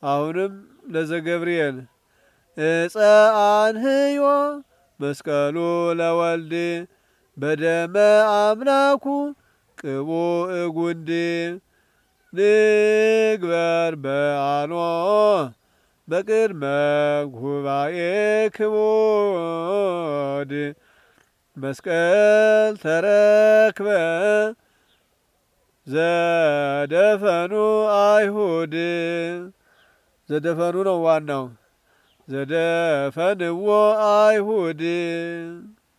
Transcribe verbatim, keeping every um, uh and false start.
አሁንም ለዘገብርኤል እፀ አንህዮ መስቀሉ ለወልድ በደመ አምላኩ ቅቡእ ጉንድ ንግበር በአኖ በቅድመ ጉባኤ ክቡድ መስቀል ተረክበ ዘደፈኑ አይሁድ ዘደፈኑ ነው ዋናው ዘደፈንዎ አይሁድ